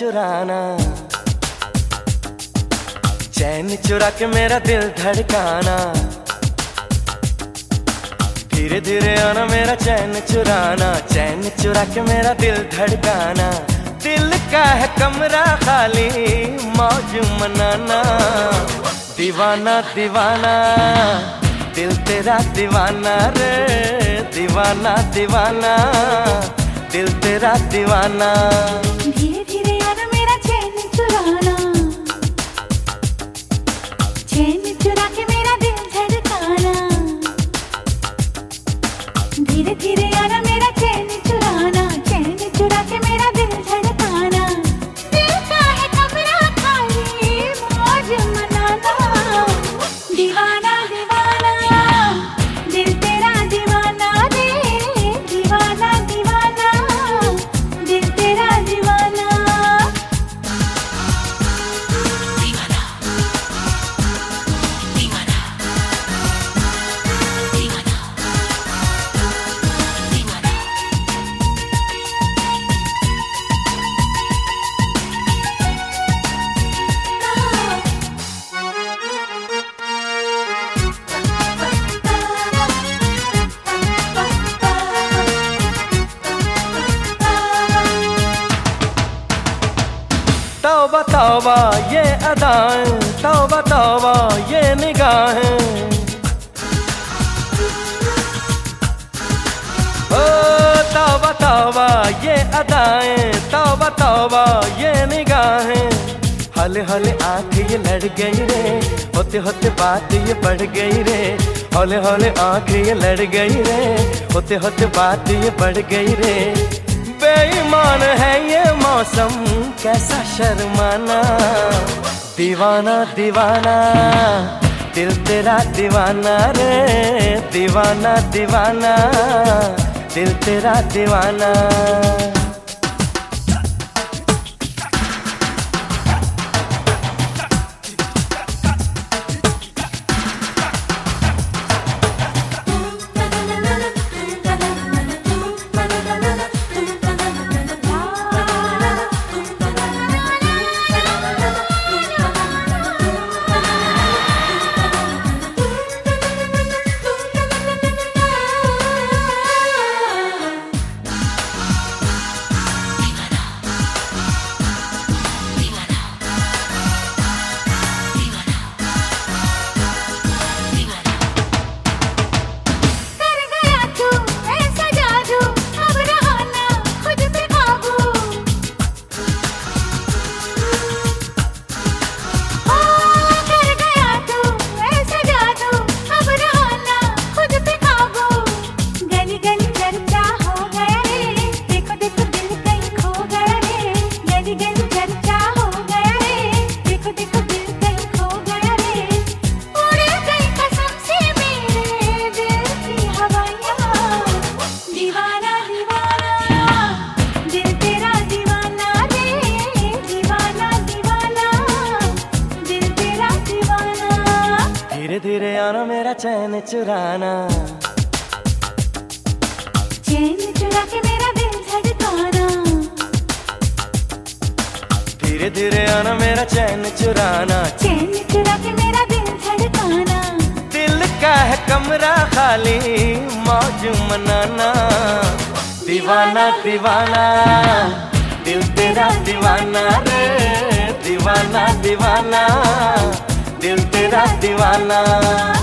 चुराना, चैन चुरा के मेरा दिल धड़काना, धीरे धीरे आना मेरा चैन चुराना, चैन चुरा के मेरा दिल धड़काना। दिल का है कमरा खाली, मौज मनाना, दीवाना दीवाना दिल तेरा दीवाना रे, दीवाना दीवाना दिल तेरा दीवाना। धीरे धीरे आना मेरा चैन चुराना, चैन चुरा के मेरा दिल धड़काना, धीरे धीरे आना मेरा चैन चुराना, चैन चुरा के मेरा दिल धड़काना। दिल का है कमरा खाली, मौज मनाना, दीवाना दीवाना दिल तेरा दीवाना रे, दीवाना दीवाना दिल तेरा दीवाना। तौबा तौबा ये अदाएं, तौबा तौबा ये निगाहें, ओ तौबा तौबा ये अदाएं, तौबा तौबा ये निगाहें। हले हले आँख ये लड़ गई रे, होते होते बात ये बढ़ गई रे, हौले हौले आँख ये लड़ गई रे, होते होते बात ये बढ़ गई रे। बेईमान है ये मौसम कैसा शर्माना, दीवाना दीवाना दिल तेरा दीवाना रे, दीवाना दीवाना दिल तेरा दीवाना। धीरे धीरे आना मेरा चैन चुराना, चैन चुरा के मेरा दिल धड़काना, धीरे धीरे आना मेरा चैन चुराना, चैन चुरा के मेरा दिल धड़काना। दिल का है कमरा खाली, मौज मनाना, दीवाना दीवाना दिल तेरा दीवाना रे, दीवाना दीवाना दिल तेरा दीवाना।